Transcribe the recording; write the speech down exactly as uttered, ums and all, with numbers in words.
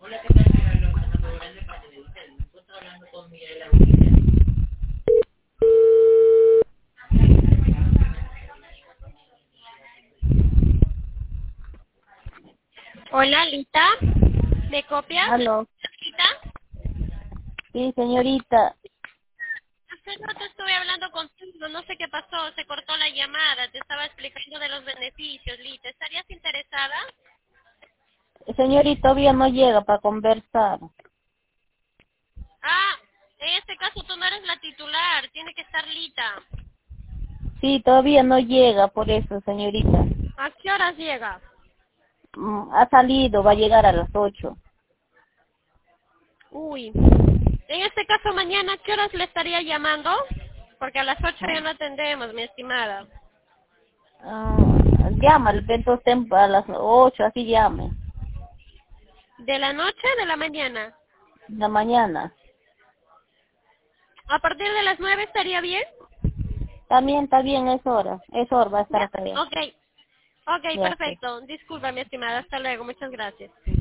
Hola, Lita. ¿Me copias? Aló. Lita. Sí, señorita. Hace rato estuve hablando contigo, no sé qué pasó, se cortó la llamada, te estaba explicando de los beneficios, Lita. ¿Estarías interesada? Señorita, todavía no llega para conversar. Ah, en este caso tú no eres la titular, tiene que estar Lita. Sí, todavía no llega, por eso, señorita. ¿A qué horas llega? Mm, Ha salido, va a llegar a las ocho. Uy. En este caso mañana, ¿a qué horas le estaría llamando? Porque a las ocho ya no atendemos, mi estimada. Ah, llámale, entonces a las ocho, así llame. ¿De la noche o de la mañana? En la mañana. ¿A partir de las nueve estaría bien? También está bien, es hora. Es hora, va a estar Ya, acá ya. ok. Ok, Ya, pues. perfecto. Disculpa, mi estimada. Hasta luego. Muchas gracias.